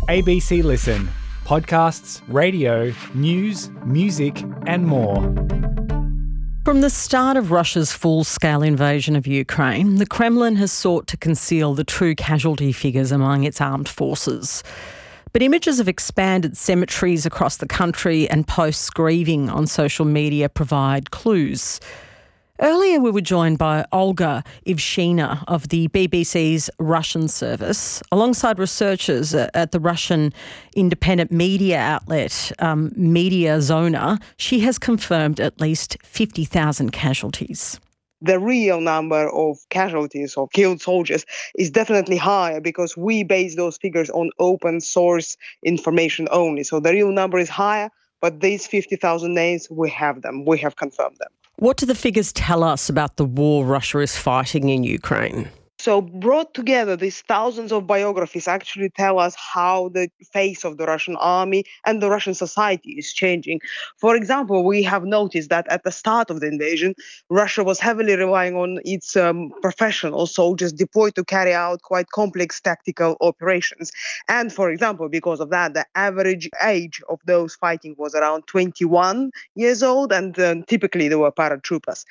ABC Listen. Podcasts, radio, news, music and more. From the start of Russia's full-scale invasion of Ukraine, the Kremlin has sought to conceal the true casualty figures among its armed forces. But images of expanded cemeteries across the country and posts grieving on social media provide clues. Earlier, we were joined by Olga Ivshina of the BBC's Russian service, alongside researchers at the Russian independent media outlet Media Zona. She has confirmed at least 50,000 casualties. The real number of casualties or killed soldiers is definitely higher because we base those figures on open source information only. So the real number is higher, but these 50,000 names, we have them. We have confirmed them. What do the figures tell us about the war Russia is fighting in Ukraine? So brought together, these thousands of biographies actually tell us how the face of the Russian army and the Russian society is changing. For example, we have noticed that at the start of the invasion, Russia was heavily relying on its professional soldiers deployed to carry out quite complex tactical operations. And for example, because of that, the average age of those fighting was around 21 years old, and typically they were paratroopers.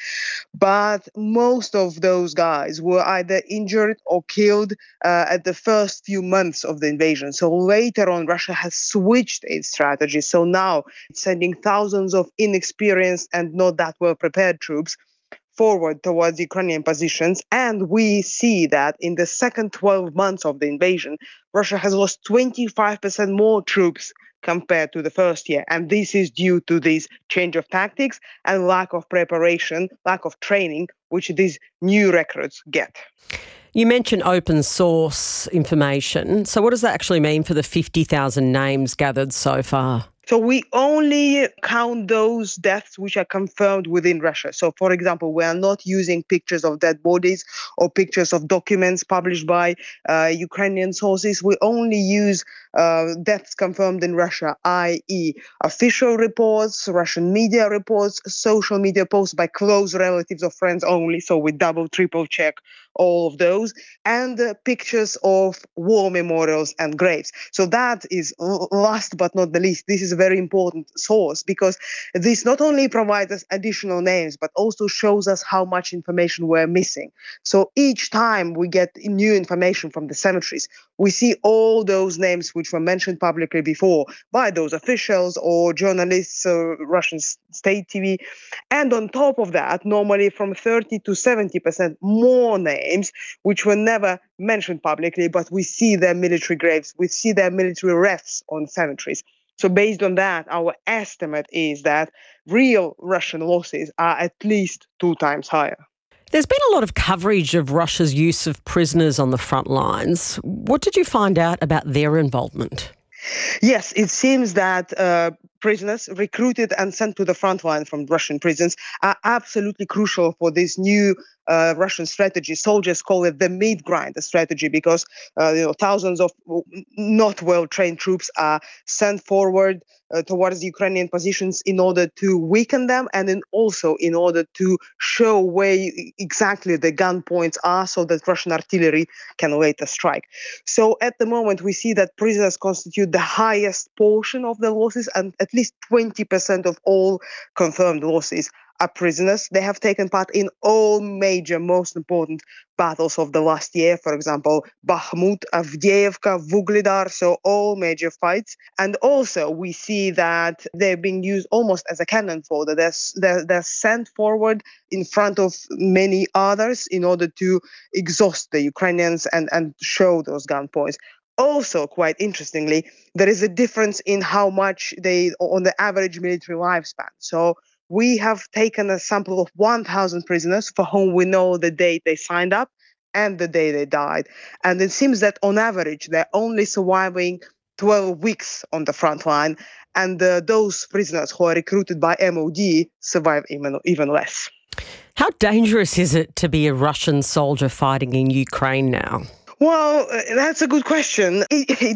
But most of those guys were either injured or killed at the first few months of the invasion. So later on, Russia has switched its strategy. So now it's sending thousands of inexperienced and not that well prepared troops forward towards Ukrainian positions. And we see that in the second 12 months of the invasion, Russia has lost 25% more troops compared to the first year. And this is due to this change of tactics and lack of preparation, lack of training, which these new recruits get. You mentioned open source information. So what does that actually mean for the 50,000 names gathered so far? So we only count those deaths which are confirmed within Russia. So, for example, we are not using pictures of dead bodies or pictures of documents published by Ukrainian sources. We only use deaths confirmed in Russia, i.e. official reports, Russian media reports, social media posts by close relatives or friends only. So we double, triple check all of those, and pictures of war memorials and graves. So that is last but not the least. This is a very important source because this not only provides us additional names, but also shows us how much information we're missing. So each time we get new information from the cemeteries, we see all those names which were mentioned publicly before by those officials or journalists, Russian state TV. And on top of that, normally from 30 to 70% more names which were never mentioned publicly, but we see their military graves, we see their military refs on cemeteries. So based on that, our estimate is that real Russian losses are at least 2 times higher. There's been a lot of coverage of Russia's use of prisoners on the front lines. What did you find out about their involvement? Yes, it seems that prisoners recruited and sent to the front line from Russian prisons are absolutely crucial for this new Russian strategy. Soldiers call it the meat grinder strategy because thousands of not well-trained troops are sent forward towards the Ukrainian positions in order to weaken them and then also in order to show where exactly the gun points are so that Russian artillery can later strike. So at the moment, we see that prisoners constitute the highest portion of the losses, and at least 20% of all confirmed losses are prisoners. They have taken part in all major, most important battles of the last year. For example, Bakhmut, Avdiivka, Vuhledar, so all major fights. And also we see that they're being used almost as a cannon fodder. They're sent forward in front of many others in order to exhaust the Ukrainians and show those gun points. Also, quite interestingly, there is a difference in how much on the average military lifespan. So we have taken a sample of 1,000 prisoners for whom we know the date they signed up and the day they died. And it seems that on average, they're only surviving 12 weeks on the front line. And those prisoners who are recruited by MOD survive even less. How dangerous is it to be a Russian soldier fighting in Ukraine now? Well, that's a good question.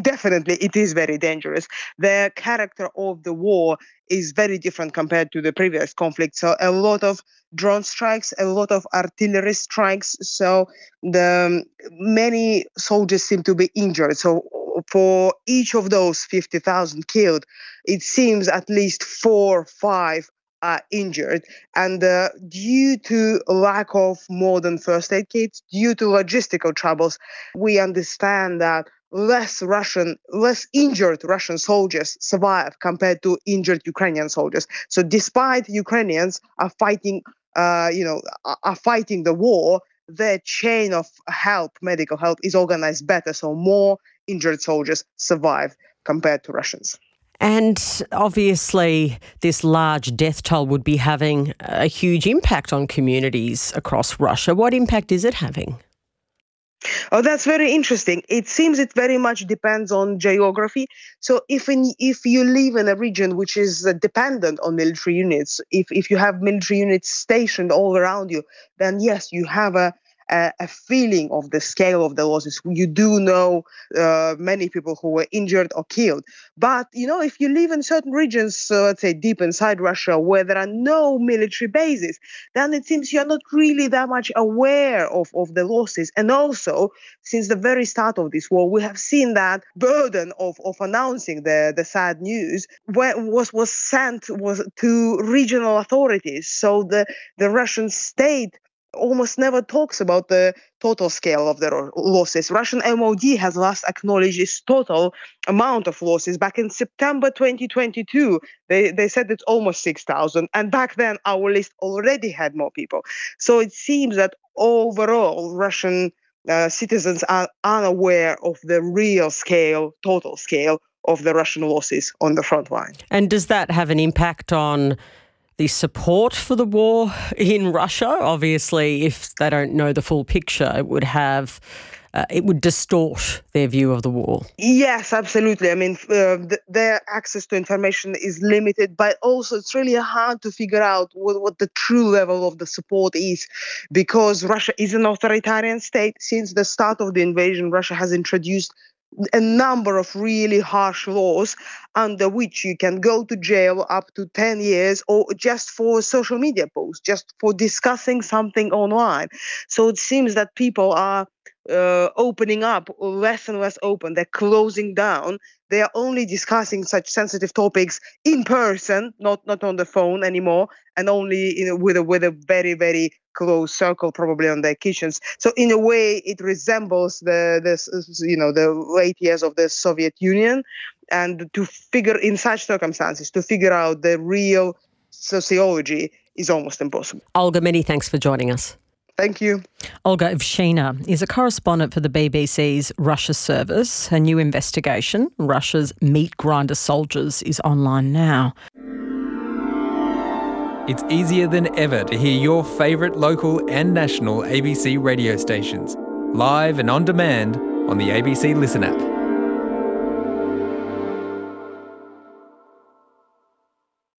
It is very dangerous. The character of the war is very different compared to the previous conflict. So a lot of drone strikes, a lot of artillery strikes. So many soldiers seem to be injured. So for each of those 50,000 killed, it seems at least 4 or 5 are injured. And due to lack of modern first aid kits, due to logistical troubles, we understand that less injured Russian soldiers survive compared to injured Ukrainian soldiers. So despite Ukrainians are fighting the war, their chain of medical help is organized better. So more injured soldiers survive compared to Russians. And obviously, this large death toll would be having a huge impact on communities across Russia. What impact is it having? Oh, that's very interesting. It seems it very much depends on geography. So if you live in a region which is dependent on military units, if you have military units stationed all around you, then yes, you have a feeling of the scale of the losses. You do know many people who were injured or killed. But, if you live in certain regions, let's say deep inside Russia, where there are no military bases, then it seems you're not really that much aware of the losses. And also, since the very start of this war, we have seen that burden of announcing the sad news was sent to regional authorities. So the Russian state almost never talks about the total scale of the losses. Russian MOD has last acknowledged its total amount of losses back in September 2022. They said it's almost 6,000. And back then, our list already had more people. So it seems that overall, Russian citizens are unaware of the real scale, total scale of the Russian losses on the front line. And does that have an impact on the support for the war in Russia? Obviously, if they don't know the full picture, it would distort their view of the war. Yes, absolutely. I mean, their access to information is limited, but also it's really hard to figure out what the true level of the support is, because Russia is an authoritarian state. Since the start of the invasion, Russia has introduced a number of really harsh laws under which you can go to jail up to 10 years or just for social media posts, just for discussing something online. So it seems that people are opening up less and less open. They're closing down. They are only discussing such sensitive topics in person, not on the phone anymore, and only with a very, very close circle, probably on their kitchens. So in a way, it resembles the late years of the Soviet Union. And in such circumstances, to figure out the real sociology is almost impossible. Olga, many thanks for joining us. Thank you. Olga Ovshina is a correspondent for the BBC's Russia service. A new investigation, Russia's meat grinder soldiers, is online now. It's easier than ever to hear your favourite local and national ABC radio stations, live and on demand on the ABC Listen app.